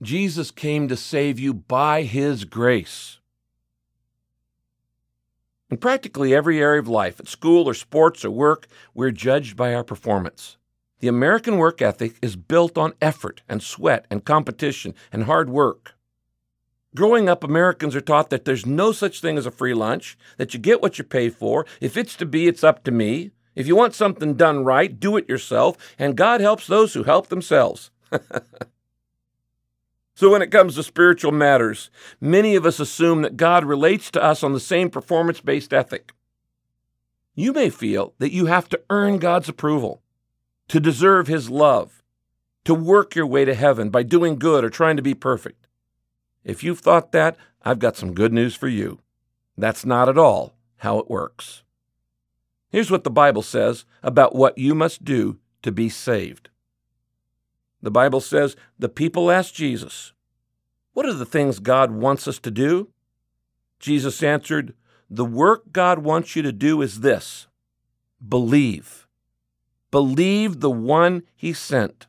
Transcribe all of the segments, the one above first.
Jesus came to save you by His grace. In practically every area of life, at school or sports or work, we're judged by our performance. The American work ethic is built on effort and sweat and competition and hard work. Growing up, Americans are taught that there's no such thing as a free lunch, that you get what you pay for. If it's to be, it's up to me. If you want something done right, do it yourself, and God helps those who help themselves. So when it comes to spiritual matters, many of us assume that God relates to us on the same performance-based ethic. You may feel that you have to earn God's approval, to deserve His love, to work your way to heaven by doing good or trying to be perfect. If you've thought that, I've got some good news for you. That's not at all how it works. Here's what the Bible says about what you must do to be saved. The Bible says the people asked Jesus, "What are the things God wants us to do?" Jesus answered, "The work God wants you to do is this: believe. Believe the one He sent."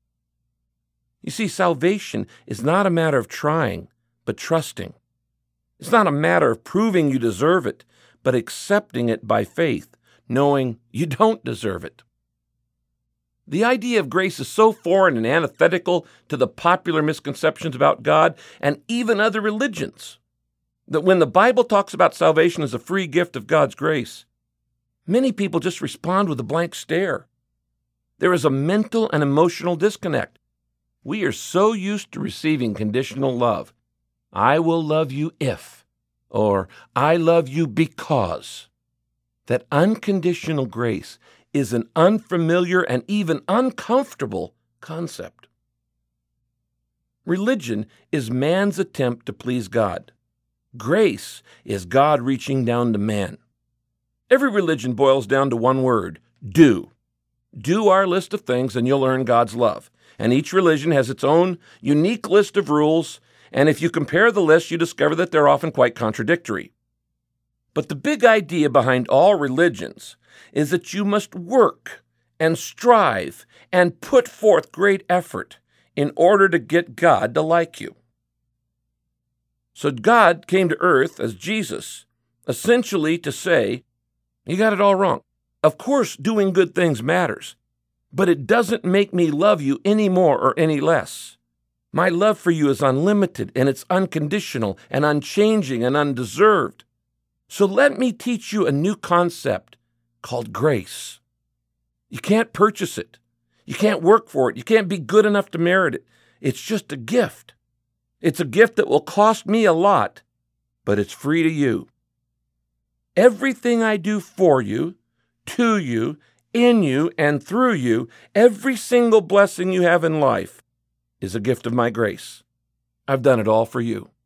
You see, salvation is not a matter of trying, but trusting. It's not a matter of proving you deserve it, but accepting it by faith, knowing you don't deserve it. The idea of grace is so foreign and antithetical to the popular misconceptions about God and even other religions that when the Bible talks about salvation as a free gift of God's grace, many people just respond with a blank stare. There is a mental and emotional disconnect. We are so used to receiving conditional love. I will love you if, or I love you because, that unconditional grace is an unfamiliar and even uncomfortable concept. Religion is man's attempt to please God. Grace is God reaching down to man. Every religion boils down to one word: do. Do our list of things and you'll earn God's love. And each religion has its own unique list of rules, and if you compare the lists, you discover that they're often quite contradictory. But the big idea behind all religions is that you must work and strive and put forth great effort in order to get God to like you. So God came to earth as Jesus, essentially to say, you got it all wrong. Of course, doing good things matters, but it doesn't make me love you any more or any less. My love for you is unlimited, and it's unconditional and unchanging and undeserved. So let me teach you a new concept called grace. You can't purchase it. You can't work for it. You can't be good enough to merit it. It's just a gift. It's a gift that will cost me a lot, but it's free to you. Everything I do for you, to you, in you, and through you, every single blessing you have in life is a gift of my grace. I've done it all for you.